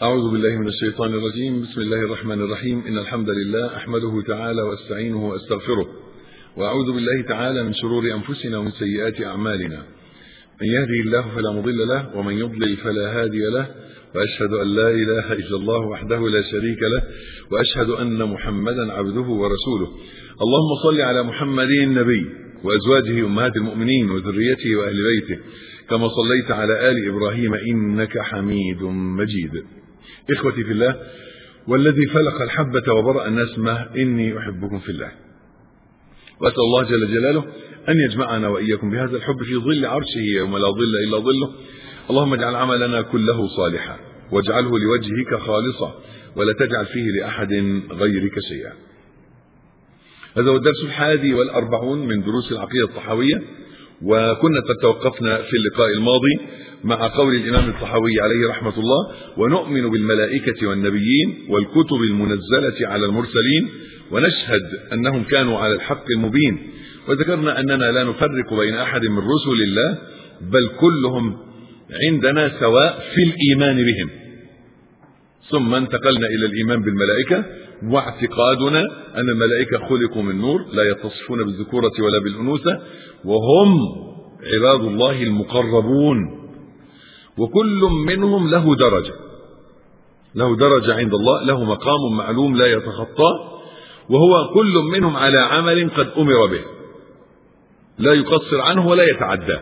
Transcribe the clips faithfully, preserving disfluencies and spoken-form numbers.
أعوذ بالله من الشيطان الرجيم. بسم الله الرحمن الرحيم. إن الحمد لله أحمده تعالى واستعينه واستغفره، وأعوذ بالله تعالى من شرور أنفسنا ومن سيئات أعمالنا. من يهدي الله فلا مضل له، ومن يضلل فلا هادي له، وأشهد أن لا إله إلا الله وحده لا شريك له، وأشهد أن محمدا عبده ورسوله. اللهم صل على محمد النبي وأزواجه أمهات المؤمنين وذريته وأهل بيته كما صليت على آل إبراهيم إنك حميد مجيد. إخوتي في الله، والذي فلق الحبة وبرأ النسمة، إني أحبكم في الله، وأسأل الله جل جلاله أن يجمعنا وإياكم بهذا الحب في ظل عرشه يوم لا ظل إلا ظله. اللهم اجعل عملنا كله صالحا، واجعله لوجهك خالصا، ولا تجعل فيه لأحد غيرك شيئا. هذا هو الدرس الحادي والأربعون من دروس العقيدة الطحاوية، وكنا قد توقفنا في اللقاء الماضي مع قول الإمام الطحاوي عليه رحمة الله: ونؤمن بالملائكة والنبيين والكتب المنزلة على المرسلين، ونشهد أنهم كانوا على الحق المبين. وذكرنا أننا لا نفرق بين أحد من رسل الله، بل كلهم عندنا سواء في الإيمان بهم. ثم انتقلنا إلى الإيمان بالملائكة، واعتقادنا أن الملائكة خلقوا من نور، لا يتصفون بالذكورة ولا بالأنوثة، وهم عباد الله المقربون، وكل منهم له درجة له درجة عند الله، له مقام معلوم لا يتخطاه، وهو كل منهم على عمل قد أمر به، لا يقصر عنه ولا يتعداه.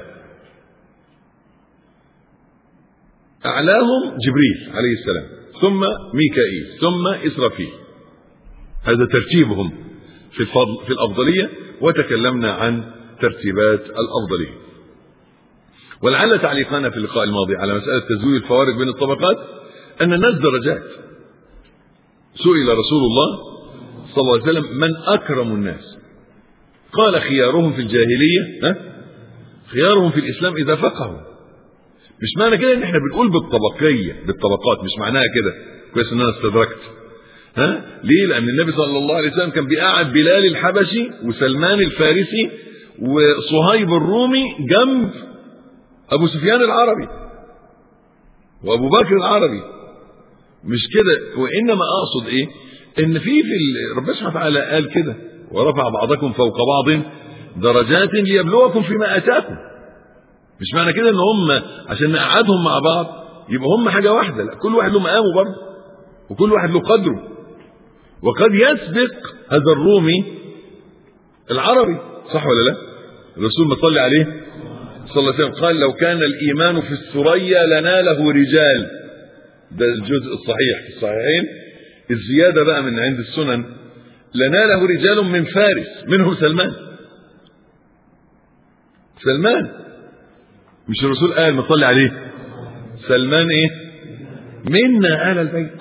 أعلاهم جبريل عليه السلام، ثم ميكائيل، ثم إسرافيل. هذا ترتيبهم في الفضل في الأفضلية، وتكلمنا عن ترتيبات الأفضلية. ولعل تعليقنا في اللقاء الماضي على مسألة تزويد الفوارق بين الطبقات أن الناس درجات. سئل رسول الله صلى الله عليه وسلم: من أكرم الناس؟ قال: خيارهم في الجاهلية ها؟ خيارهم في الإسلام إذا فقهوا. مش معنى كده ان احنا بنقول بالطبقية بالطبقات، مش معناها كده. كويس ان انا استدركت. ها ليه؟ لان النبي صلى الله عليه وسلم كان بيقعد بلال الحبشي وسلمان الفارسي وصهيب الرومي جنب ابو سفيان العربي وابو بكر العربي. مش كده، وانما اقصد ايه؟ ان في في ربنا سبحانه وتعالى قال كده: ورفع بعضكم فوق بعض درجات ليبلوكم فيما اتاكم. مش معنى كده ان هم عشان نقعدهم مع بعض يبقى هم حاجه واحده، لا، كل واحد له مقامه برضه، وكل واحد له قدره. وقد يسبق هذا الرومي العربي، صح ولا لا؟ الرسول ما صلى عليه صلى الله عليه وسلم قال: لو كان الايمان في الثريا لناله رجال. ده الجزء الصحيح في الصحيحين. الزياده بقى من عند السنن: لناله رجال من فارس، منهم سلمان. سلمان مش الرسول قال ما صلي عليه: سلمان ايه؟ منا آل البيت.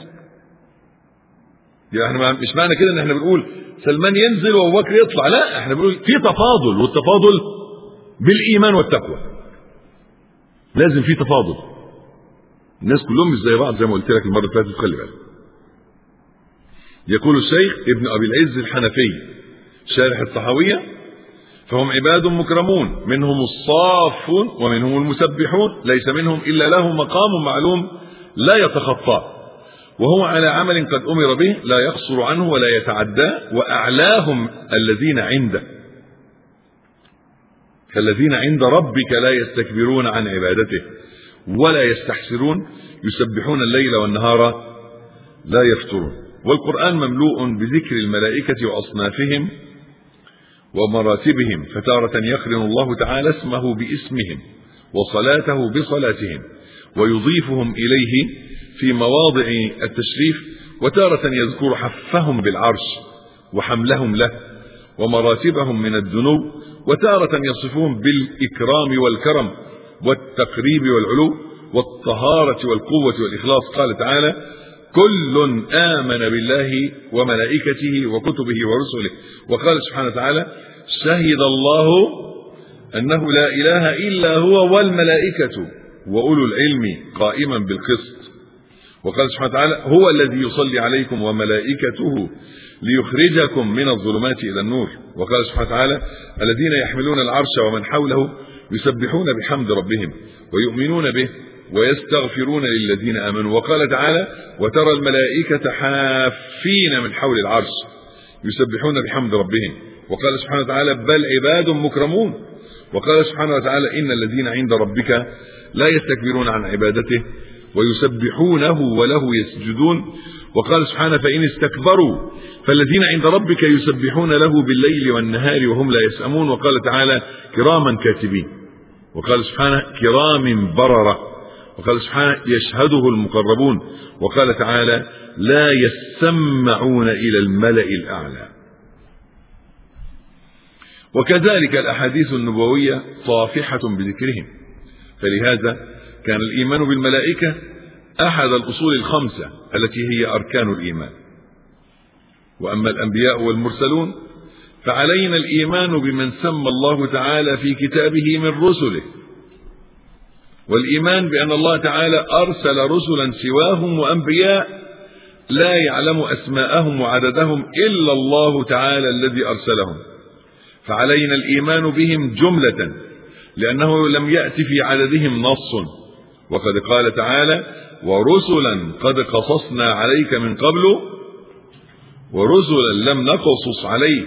يعني مش معنى كده ان احنا بنقول سلمان ينزل وابو بكر يطلع، لا، احنا بنقول في تفاضل، والتفاضل بالايمان والتقوى. لازم في تفاضل. الناس كلهم مش زي بعض، زي ما قلت لك المره اللي فاتت، خلي بالك. يقول الشيخ ابن ابي العز الحنفي شارح الطحاوية: فهم عباد مكرمون، منهم الصافون ومنهم المسبحون، ليس منهم إلا له مقام معلوم لا يتخطاه، وهو على عمل قد أمر به، لا يقصر عنه ولا يتعداه. وأعلاهم الذين عنده، فالذين عند ربك لا يستكبرون عن عبادته ولا يستحسرون، يسبحون الليل والنهار لا يفترون. والقرآن مملوء بذكر الملائكة وأصنافهم ومراتبهم، فتارة يقرن الله تعالى اسمه باسمهم وصلاته بصلاتهم، ويضيفهم إليه في مواضع التشريف، وتارة يذكر حفهم بالعرش وحملهم له ومراتبهم من الدنو، وتارة يصفهم بالإكرام والكرم والتقريب والعلو والطهارة والقوة والإخلاص. قال تعالى: كل آمن بالله وملائكته وكتبه ورسله. وقال سبحانه وتعالى: شهد الله أنه لا إله إلا هو والملائكة وأولو العلم قائما بالقسط. وقال سبحانه وتعالى: هو الذي يصلي عليكم وملائكته ليخرجكم من الظلمات إلى النور. وقال سبحانه وتعالى: الذين يحملون العرش ومن حوله يسبحون بحمد ربهم ويؤمنون به ويستغفرون للذين آمنوا. وقال تعالى وترى الملائكة حافين من حول العرش يسبحون بحمد ربهم. وقال سبحانه وتعالى بل عباد مكرمون. وقال سبحانه وتعالى إن الذين عند ربك لا يستكبرون عن عبادته ويسبحونه وله يسجدون. وقال سبحانه فإن استكبروا فالذين عند ربك يسبحون له بالليل والنهار وهم لا يسأمون. وقال تعالى كراما كاتبين. وقال سبحانه كرام بررة. وقال سبحانه يشهده المقربون. وقال تعالى لا يسمعون إلى الملأ الأعلى. وكذلك الأحاديث النبوية طافحة بذكرهم، فلهذا كان الإيمان بالملائكة أحد الأصول الخمسة التي هي أركان الإيمان. وأما الأنبياء والمرسلون فعلينا الإيمان بمن سمى الله تعالى في كتابه من رسله، والإيمان بأن الله تعالى أرسل رسلا سواهم وأنبياء لا يعلم أسماءهم وعددهم إلا الله تعالى الذي أرسلهم، فعلينا الإيمان بهم جملة لأنه لم يأتي في عددهم نص. وقد قال تعالى ورسلا قد قصصنا عليك من قبل ورسلا لم نقصص عليك.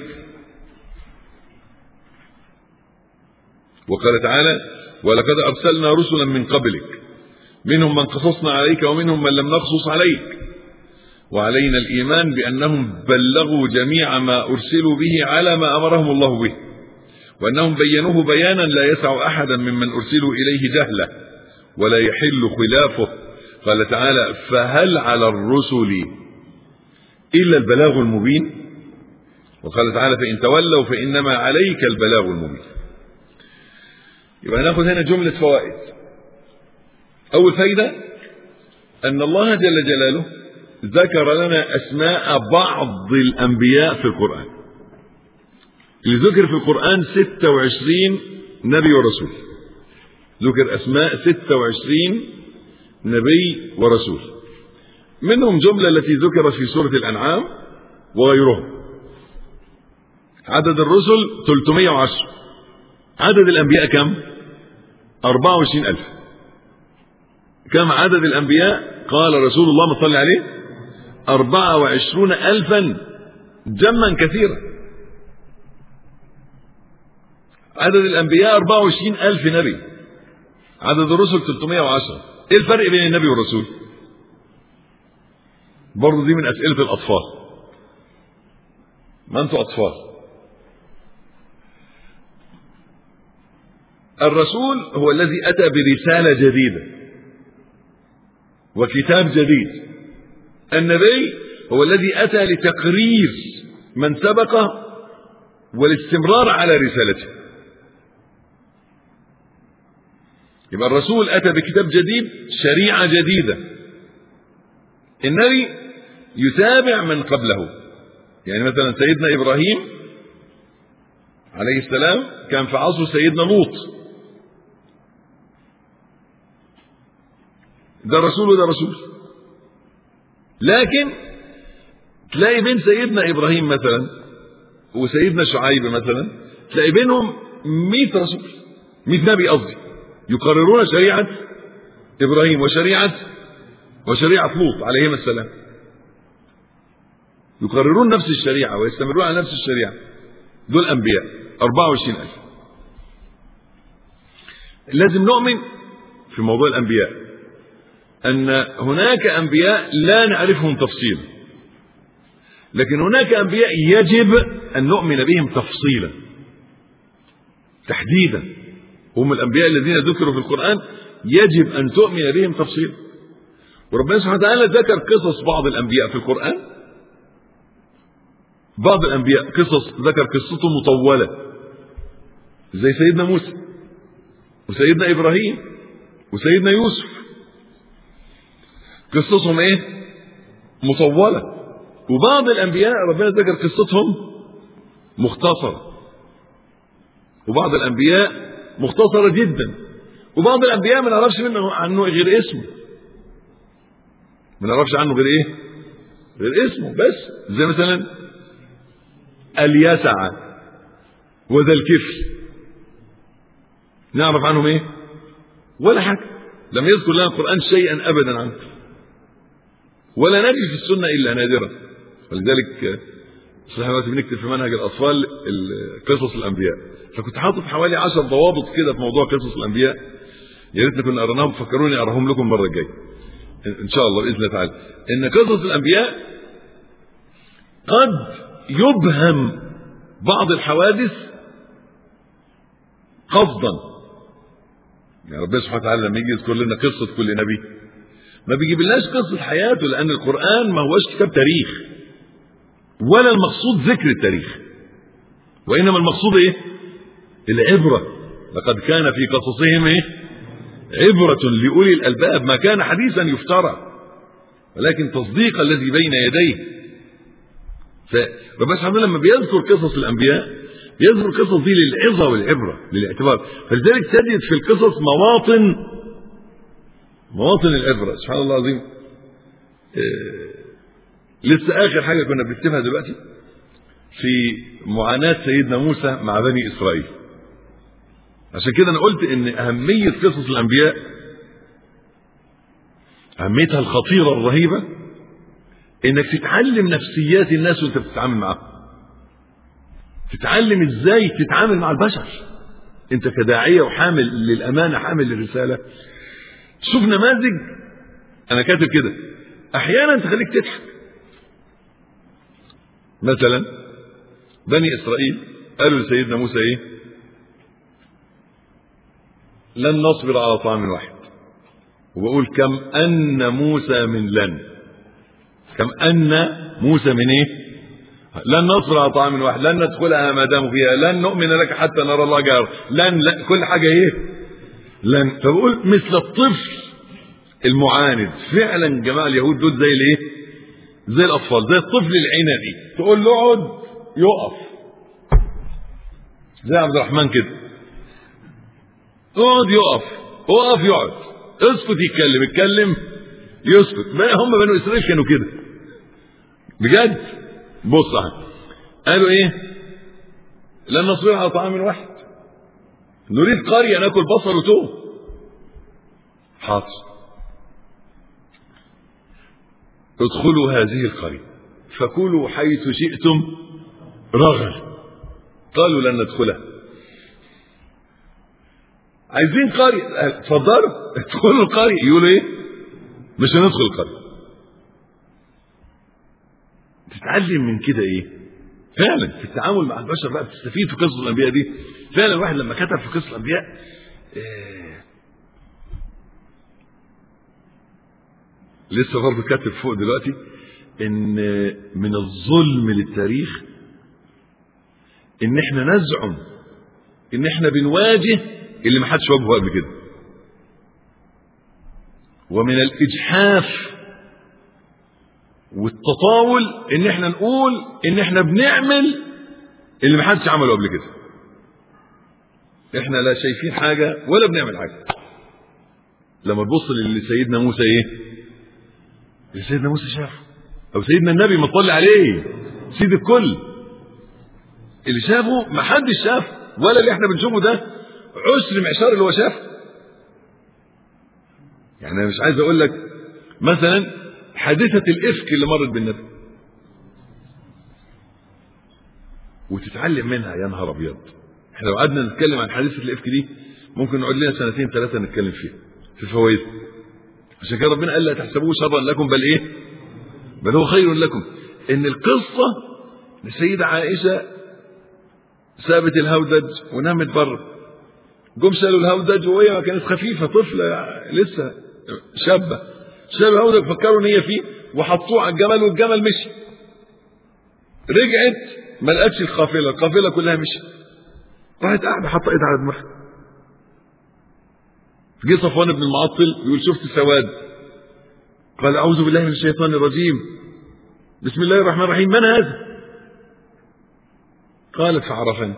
وقال تعالى ولقد أرسلنا رسلا من قبلك منهم من قصصنا عليك ومنهم من لم نقصص عليك. وعلينا الإيمان بأنهم بلغوا جميع ما أرسلوا به على ما أمرهم الله به، وأنهم بينوه بيانا لا يسع أحدا ممن أرسلوا إليه جهله ولا يحل خلافه. قال تعالى فهل على الرسل إلا البلاغ المبين. وقال تعالى فإن تولوا فإنما عليك البلاغ المبين. يبقى ناخذ هنا جملة فوائد. أول فائدة أن الله جل جلاله ذكر لنا أسماء بعض الأنبياء في القرآن. اللي ذكر في القرآن ستة وعشرين نبي ورسول، ذكر أسماء ستة وعشرين نبي ورسول، منهم جملة التي ذكرت في سورة الأنعام وغيرهم. عدد الرسل ثلاثمائة وعشرة، عدد الأنبياء كم؟ أربعة وعشرين ألف. كم عدد الأنبياء؟ قال رسول الله ما صلى عليه أربعة وعشرون ألفا جما كثيرا. عدد الأنبياء أربعة وعشرين ألف نبي، عدد الرسل ثلاثمائة وعشرة. ايه الفرق بين النبي والرسول؟ برضو دي من أسئلة الأطفال. ما أنتوا أطفال. الرسول هو الذي أتى برسالة جديدة وكتاب جديد. النبي هو الذي أتى لتقرير من سبقه والاستمرار على رسالته. يبقى الرسول أتى بكتاب جديد، شريعة جديدة. النبي يتابع من قبله. يعني مثلا سيدنا إبراهيم عليه السلام كان في عصر سيدنا لوط، ده رسول وده رسول. لكن تلاقي بين سيدنا إبراهيم مثلا وسيدنا شعيب مثلا تلاقي بينهم مئة رسول، مئة نبي قصدي، يقررون شريعة إبراهيم وشريعة وشريعة لوط عليهما السلام، يقررون نفس الشريعة ويستمرون على نفس الشريعة. دول أنبياء أربعة وعشرين ألف. لازم نؤمن في موضوع الأنبياء أن هناك أنبياء لا نعرفهم تفصيلا، لكن هناك أنبياء يجب أن نؤمن بهم تفصيلا تحديدا. هم الأنبياء الذين ذكروا في القرآن يجب أن تؤمن بهم تفصيلا. وربنا سبحانه وتعالى ذكر قصص بعض الأنبياء في القرآن. بعض الأنبياء قصص ذكر قصته مطولة زي سيدنا موسى وسيدنا إبراهيم وسيدنا يوسف، قصصهم ايه؟ مطولة. وبعض الأنبياء ربنا ذكر قصتهم مختصرة، وبعض الأنبياء مختصرة جدا، وبعض الأنبياء ما نعرفش منه عنه غير اسمه، ما نعرفش عنه غير ايه؟ غير اسمه بس. زي مثلا اليسع وذا الكفل، نعرف عنهم ايه؟ ولا حاجة. لم يذكر لنا القرآن شيئا أبدا عنه، ولا نجد في السنة إلا نادرا. ولذلك صحيح دلوقتي بنكتب في منهج الأطفال قصص الأنبياء، فكنت حاطط حوالي عشر ضوابط كده في موضوع قصص الأنبياء، يا ريتنا كنا قريناهم، فكروني أقراهم لكم المرة الجاية إن شاء الله بإذن الله تعالى. إن قصص الأنبياء قد يبهم بعض الحوادث قصدا. يعني ربنا سبحانه وتعالى لما يجي يذكر لنا قصة كل نبي ما بيجيبلناش قصة حياته، لأن القرآن ما هوش كتاب تاريخ، ولا المقصود ذكر التاريخ، وإنما المقصود إيه؟ العبرة. لقد كان في قصصهم إيه؟ عبرة لأولي الألباب، ما كان حديثا يفترى ولكن تصديق الذي بين يديه. فربنا سبحانه لما بيذكر قصص الأنبياء يذكر القصص دي للعظة والعبرة للاعتبار، فلذلك تجد في القصص مواطن مواطن العبرة. سبحان الله العظيم. إيه لسه آخر حاجة كنا بنكتبها دلوقتي في معاناة سيدنا موسى مع بني إسرائيل. عشان كده أنا قلت إن أهمية قصص الأنبياء أهميتها الخطيرة الرهيبة إنك تتعلم نفسيات الناس وأنت بتتعامل معهم، تتعلم إزاي تتعامل مع البشر أنت كداعية وحامل للأمانة، حامل للرسالة. شوف نماذج أنا كاتب كده أحيانا تخليك تضحك. مثلا بني إسرائيل قالوا لسيدنا موسى إيه؟ لن نصبر على طعام واحد. وبقول كم أن موسى من لن، كم أن موسى من إيه؟ لن نصبر على طعام واحد، لن ندخلها ما داموا فيها، لن نؤمن لك حتى نرى الله جار، لن لا كل حاجة إيه؟ لن. فبقول مثل الطفل المعاند. فعلا جماعة اليهود دول زي الإيه؟ زي الأطفال، زي الطفل العنبي، تقول له اقعد يقف، زي عبد الرحمن كده، اقعد يقف، اقف يقعد، اسكت يتكلم، اتكلم يسكت. هم بنو إسرائيل كانوا كده بجد. بص قالوا ايه؟ لن نصبر على طعام واحد، نريد قرية ناكل بصل وتوم. حاضر، ادخلوا هذه القرية فكلوا حيث شئتم رغدا. قالوا لن ندخلها. عايزين قرية، اتفضلوا ادخلوا القرية. يقولوا ايه؟ مش هندخل القرية. تتعلم من كده ايه؟ فعلا في التعامل مع البشر بقى بتستفيد في قصص الانبياء دي. فعلا الواحد لما كتب في قصص الانبياء إيه لسه برضه كاتب فوق دلوقتي ان من الظلم للتاريخ ان احنا نزعم ان احنا بنواجه اللي ما حدش واجهه قبل كده، ومن الاجحاف والتطاول ان احنا نقول ان احنا بنعمل اللي ما حدش عمله قبل كده. احنا لا شايفين حاجه ولا بنعمل حاجه. لما تبص لسيدنا موسى ايه؟ اللي سيدنا موسى شافه، او سيدنا النبي ما صلى عليه سيد الكل، اللي شافه ما حدش شافه، ولا اللي احنا بنشوفه ده عشر معشار اللي هو شافه. يعني انا مش عايز اقول لك مثلا حادثة الإفك اللي مرت بالنبي وتتعلم منها. يا نهار ابيض، احنا لو قعدنا نتكلم عن حادثة الإفك دي ممكن نقعد لنا سنتين ثلاثة نتكلم فيها في فوائد. عشان كده ربنا قال لا تحسبوه شرا لكم بل ايه؟ بل هو خير لكم. ان القصة لسيدة عائشة سابت الهودج ونامت بره، جم شالوا الهودج وهي كانت خفيفة طفلة لسه شابة، شالوا الهودج فكروا ان هي فيه وحطوه على الجمل والجمل مشي. رجعت ما لقتش القافلة، القافلة كلها مشي. راحت قاعدة حاطة ايدها على دماغها. جه صفوان بن المعطل يقول شفت سواد، قال اعوذ بالله من الشيطان الرجيم بسم الله الرحمن الرحيم من هذا؟ قالت فعرفني.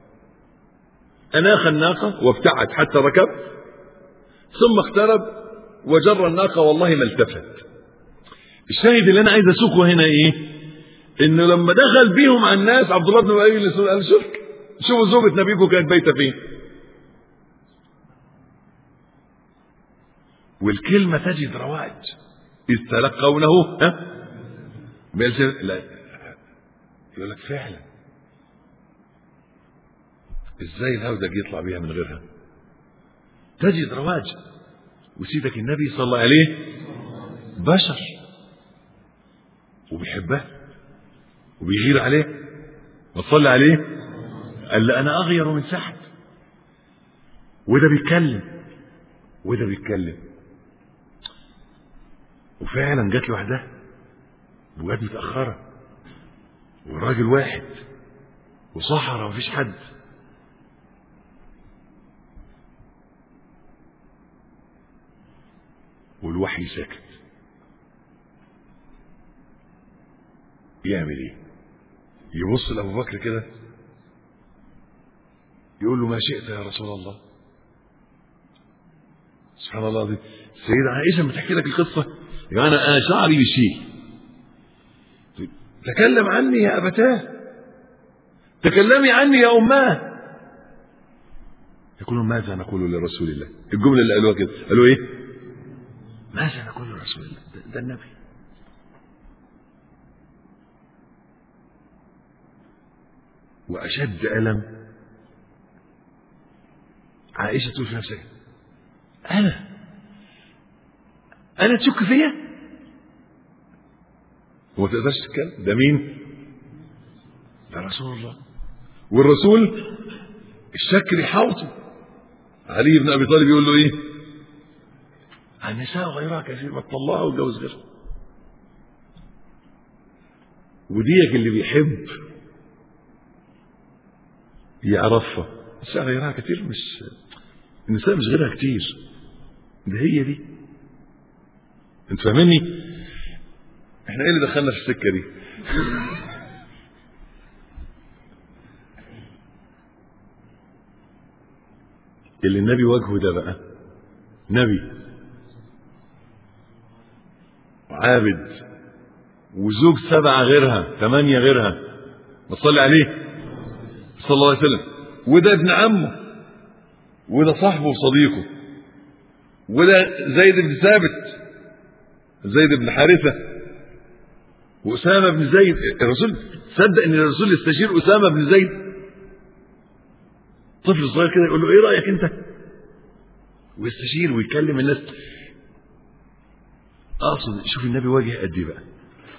اناخ الناقه وابتعد حتى ركب ثم اقترب وجر الناقه والله ما التفت. الشاهد اللي انا عايز اسوقه هنا ايه؟ انه لما دخل بيهم على الناس عبد الله بن ابي قال شوف شوفوا زوجة نبيكم كانت بايته فين. والكلمة تجد رواج إذ تلقونه ها لا يقول لك فعلا ازاي الهودج يطلع بيها من غيرها؟ تجد رواج. وسيدك النبي صلى الله عليه بشر وبيحبها وبيغير عليه وصلى عليه قال له انا اغير من سعد. وده بيتكلم وده بيتكلم وفعلا جات له وحدها وجات متاخره وراجل واحد وصحراء ومفيش حد. والوحي ساكت. يعمل ايه؟ يبص لابو بكر كده يقول له ما شئت يا رسول الله. سبحان الله العظيم. السيدة عائشة بتحكي لك القصة يعني انا شعري بشيء. تكلم عني يا ابتاه تكلمي عني يا اماه. يقولون ماذا نقول لرسول الله؟ الجملة اللي قالوها كده قالوا ايه؟ ماذا نقول لرسول الله؟ ده, ده النبي. واشد الم عائشة تقول في نفسها انا انا تشك فيا وما تقدرش تتكلم. ده مين؟ ده رسول الله. والرسول الشك يحاوطه. علي بن ابي طالب يقول له ايه؟ النساء غيرها كثير ما تطلعها واتجوز غيرها. وديك اللي بيحب يعرفها. النساء غيرها كثير مش النساء مش غيرها كتير. ده هي دي. انت فاهمني؟ احنا ايه اللي دخلنا في السكه دي؟ اللي النبي وجهه ده بقى نبي عابد وزوج سبعة غيرها ثمانية غيرها ما تصلي عليه صلى الله عليه وسلم. وده ابن عمه وده صاحبه وصديقه وده زيد بن ثابت زيد بن حارثة وأسامة بن زيد. الرسول صدق ان الرسول يستشير أسامة بن زيد طفل صغير كده يقول له ايه رأيك انت؟ ويستشير ويكلم الناس. اقصد شوف النبي واجه قد ايه بقى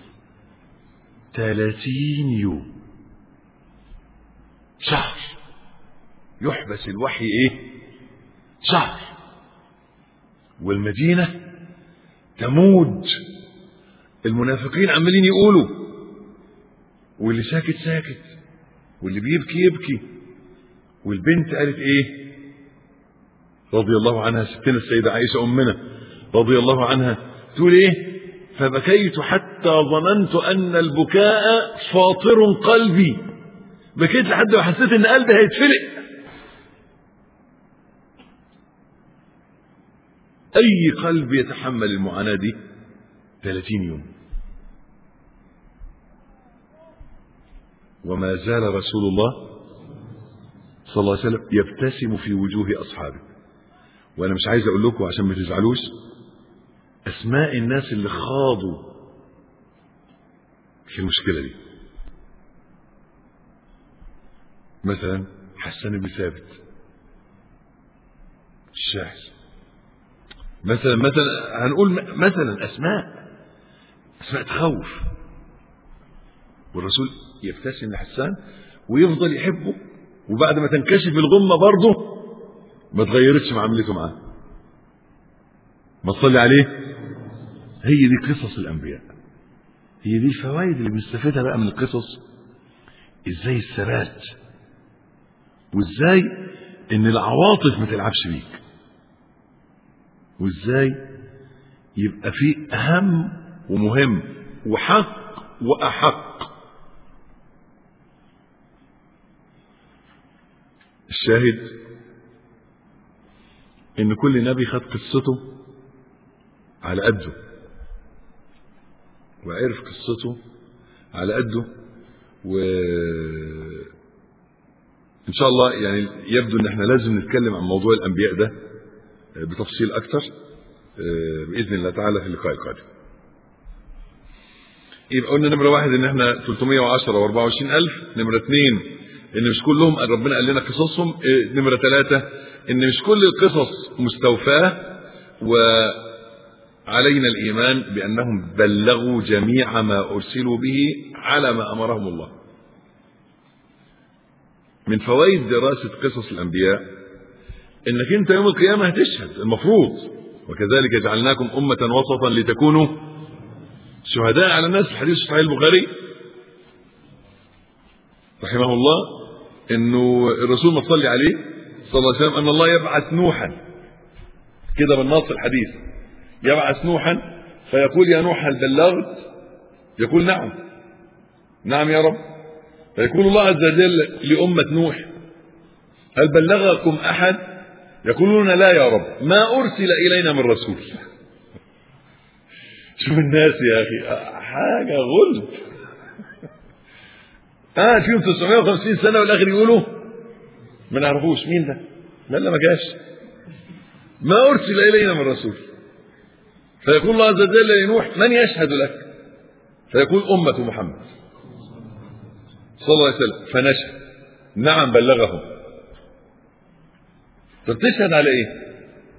ثلاثين يوم شهر يحبس الوحي ايه شهر. والمدينة تموج المنافقين عمالين يقولوا واللي ساكت ساكت واللي بيبكي يبكي. والبنت قالت ايه رضي الله عنها ستنا السيدة عائشة امنا رضي الله عنها تقول ايه؟ فبكيت حتى ظننت ان البكاء فاطر قلبي. بكيت لحد ما حسيت ان قلبي هيتفلق. اي قلب يتحمل المعاناة دي؟ ثلاثين يوم. وما زال رسول الله صلى الله عليه وسلم يبتسم في وجوه اصحابه. وانا مش عايز اقول لكم عشان ما تزعلوش اسماء الناس اللي خاضوا في المشكلة دي. مثلا حسان بن ثابت الشاعر مثلا مثلا هنقول مثلا اسماء اسماء تخوف. والرسول يبتسم لحسان ويفضل يحبه وبعد ما تنكشف الغمة برضه ما تغيرتش معاملته معاه. ما تصلي عليه. هي دي قصص الانبياء. هي دي الفوائد اللي بنستفيدها بقى من القصص. ازاي الثبات وازاي ان العواطف ما تلعبش بيك وازاي يبقى في اهم ومهم وحق واحق. الشاهد ان كل نبي خد قصته على قده وعرف قصته على قده. وإن شاء الله يعني يبدو ان احنا لازم نتكلم عن موضوع الانبياء ده بتفصيل اكتر بإذن الله تعالى في اللقاء القادم. يبقى قلنا نمرة واحد ان احنا ثلاثمائة وعشرة وأربعة وعشرين ألف. نمرة اثنين ان مش كلهم ربنا قال لنا قصصهم. نمرة ثلاثة ان مش كل القصص مستوفاة، وعلينا الإيمان بأنهم بلغوا جميع ما أرسلوا به على ما أمرهم الله. من فوائد دراسة قصص الأنبياء انك انت يوم القيامة هتشهد المفروض، وكذلك جعلناكم أمة وسطا لتكونوا شهداء على الناس. الحديث صحيح البخاري رحمه الله انه الرسول ما صلى عليه صلى الله عليه وسلم ان الله يبعث نوحا كده بالنص الحديث، يبعث نوحا فيقول يا نوح هل بلغت؟ يقول نعم. نعم يا رب. فيقول الله عز وجل لأمة نوح هل بلغكم أحد؟ يقولون لا يا رب، ما أرسل إلينا من رسول. شوف الناس يا أخي حاجة غلط. آه فيهم تسعمائة وخمسين سنة والآخر يقولوا ما نعرفوش مين ده، لا لا ما جاش، ما أرسل إلينا من رسول. فيقول الله عز وجل لنوح من يشهد لك؟ فيقول أمة محمد صلى الله عليه وسلم. فنشهد نعم بلغهم. طب تشهد على ايه؟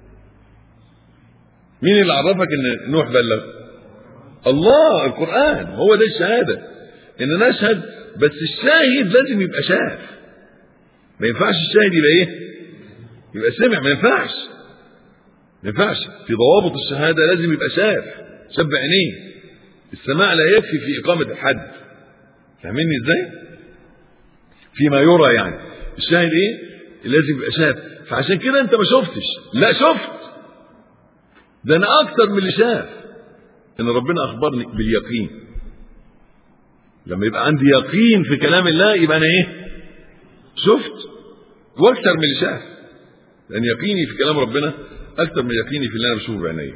مين اللي عرفك ان نوح بلغ؟ الله، القرآن هو ده الشهادة، ان نشهد. بس الشاهد لازم يبقى شاف. ما ينفعش الشاهد يبقى ايه؟ يبقى سمع. ما ينفعش ما ينفعش في ضوابط الشهادة لازم يبقى شاف، شاف بعينيه. السماع لا يكفي في إقامة الحد. فاهميني ازاي؟ فيما يرى يعني. الشاهد ايه؟ لازم يبقى شاف. فعشان كده انت ما شفتش، لا شفت. ده انا اكتر من اللي شاف، ان ربنا اخبرني باليقين. لما يبقى عندي يقين في كلام الله يبقى انا ايه؟ شفت واكتر من اللي شاف. لان يقيني في كلام ربنا اكتر من يقيني في اللي انا بشوفه بعيني.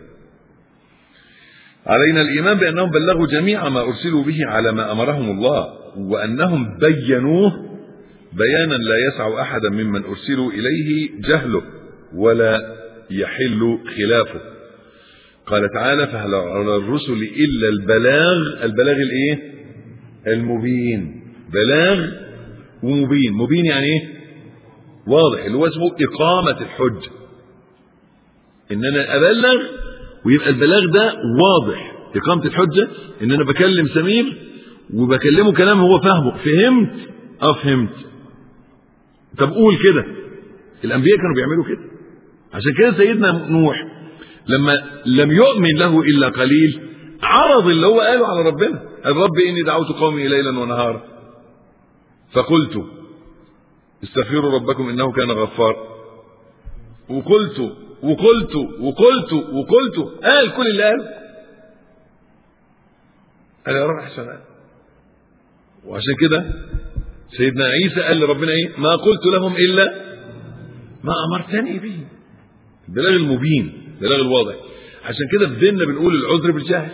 علينا الايمان بانهم بلغوا جميع ما ارسلوا به على ما امرهم الله، وانهم بينوه بيانا لا يسع احدا ممن ارسلوا اليه جهله ولا يحل خلافه. قال تعالى فهل على الرسل الا البلاغ. البلاغ الايه؟ المبين. بلاغ ومبين. مبين يعني ايه؟ واضح، اللي هو اسمه اقامه الحجه. ان انا ابلغ ويبقى البلاغ ده واضح. اقامه الحجه ان انا بكلم سمير وبكلمه كلام هو فاهمه. فهمت؟ اه فهمت. طب قول كده. الانبياء كانوا بيعملوا كده. عشان كده سيدنا نوح لما لم يؤمن له الا قليل عرض اللي هو قاله على ربنا. الرب اني دعوت قومي ليلا ونهارا فقلت استغفروا ربكم انه كان غفارا وقلت وقلت وقلت وقلت قال كل اللي قال قال يا رب احسن. وعشان كده سيدنا عيسى قال لربنا ايه؟ ما قلت لهم الا ما امرتني به. البلاغ المبين، البلاغ الواضح. عشان كده في ديننا بنقول العذر بالجهل.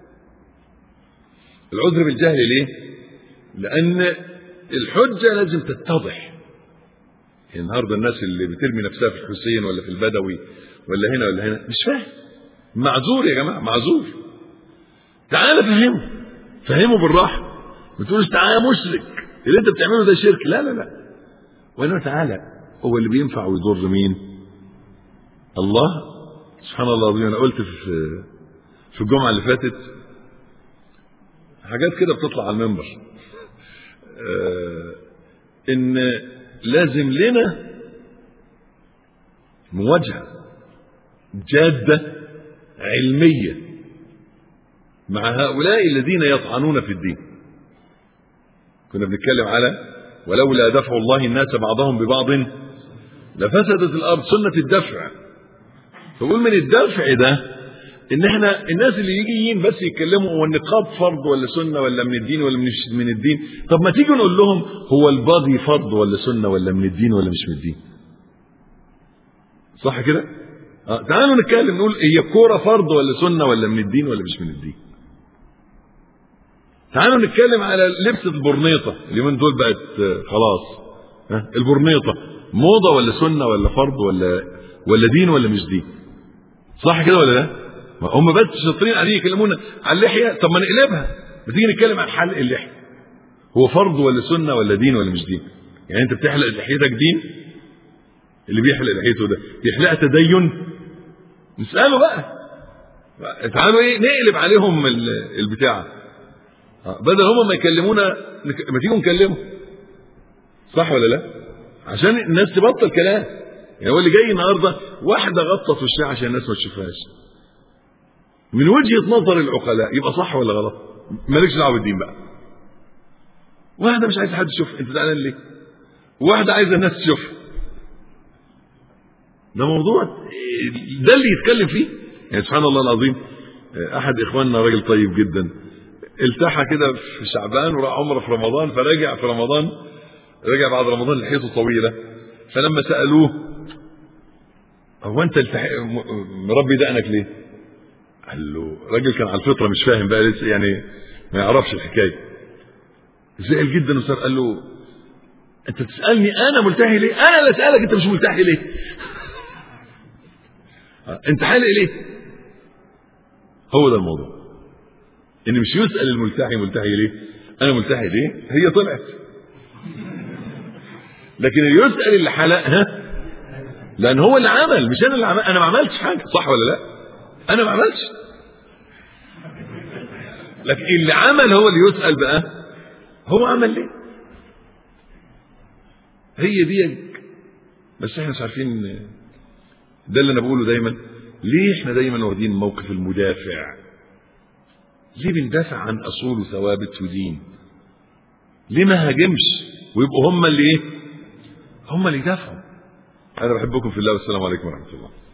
العذر بالجهل ليه؟ لان الحجه لازم تتضح. النهارده الناس اللي بترمي نفسها في الحسين ولا في البدوي ولا هنا ولا هنا مش فاهم. معذور يا جماعه، معذور. تعالى فهمه، فهمه بالراحه. ما تقولش تعالى مشرك، اللي انت بتعمله ده شرك. لا لا لا. وانما تعالى هو اللي بينفع ويضر مين؟ الله. سبحان الله العظيم. انا قلت في في الجمعه اللي فاتت حاجات كده بتطلع على المنبر آه ان لازم لنا مواجهه جاده علميه مع هؤلاء الذين يطعنون في الدين. كنا بنتكلم على ولولا دفع الله الناس بعضهم ببعض لفسدت الارض. سنه الدفع. فقول من الدفع ده ان احنا الناس اللي يجيين بس يتكلموا هو النقاب فرض ولا سنه ولا من الدين ولا مش من الدين. طب ما تيجي نقول لهم هو الباضي فرض ولا سنه ولا من الدين ولا مش من الدين. صح كده؟ اه تعالوا نتكلم نقول هي الكوره فرض ولا سنه ولا من الدين ولا مش من الدين. تعالوا نتكلم على لبس البرنيطه. اليومين دول بقت خلاص. ها البرنيطه موضه ولا سنه ولا فرض ولا ولا دين ولا مش دين. صح كده ولا لا؟ هم بس شاطرين قاعدين يكلمونا على اللحيه. طب ما نقلبها، ما تيجي نتكلم عن حلق اللحيه. هو فرض ولا سنه ولا دين ولا مش دين؟ يعني انت بتحلق لحيتك دين؟ اللي بيحلق لحيته ده بيحلقها تدين؟ نساله بقى. تعالوا ايه نقلب عليهم البتاع، بدل هم ما يكلمونا ما تيجوا نكلمه، صح ولا لا؟ عشان الناس تبطل كلام. يعني هو اللي جاي النهارده واحده غطت وشها عشان الناس ما تشوفهاش من وجهه نظر العقلاء، يبقى صح ولا غلط؟ مالكش دعوه بالدين بقى. واحده مش عايزه حد يشوف، انت زعلان ليه؟ واحده عايزه الناس تشوف. ده موضوع ده اللي يتكلم فيه. يعني سبحان الله العظيم، احد اخواننا راجل طيب جدا التحى كده في شعبان وراح عمره في رمضان، فرجع في رمضان رجع بعد رمضان لحيته طويله، فلما سالوه هو انت مربي دقنك ليه؟ قال له راجل كان على الفطره مش فاهم بقى لسه، يعني ما يعرفش الحكايه. زعل جدا وصار قال له انت تسالني انا ملتحي ليه؟ انا اللي اسالك انت مش ملتحي ليه؟ انت حالق ليه؟ هو ده الموضوع، ان مش يسال الملتحي ملتحي ليه؟ انا ملتحي ليه؟ هي طلعت. لكن يسال اللي حلق، ها؟ لان هو اللي عمل مش انا اللي عمل. انا ما عملتش حاجه، صح ولا لا؟ انا ما عملتش. لكن اللي عمل هو اللي يسال بقى، هو عمل ليه؟ هي دي. بس احنا مش عارفين. ده اللي انا بقوله دايما، ليه احنا دايما واخدين موقف المدافع؟ ليه بندافع عن اصول وثوابت ودين؟ ليه ما هاجمش ويبقوا هم اللي ايه؟ هم اللي يدافعوا. انا بحبكم في الله والسلام عليكم ورحمه الله.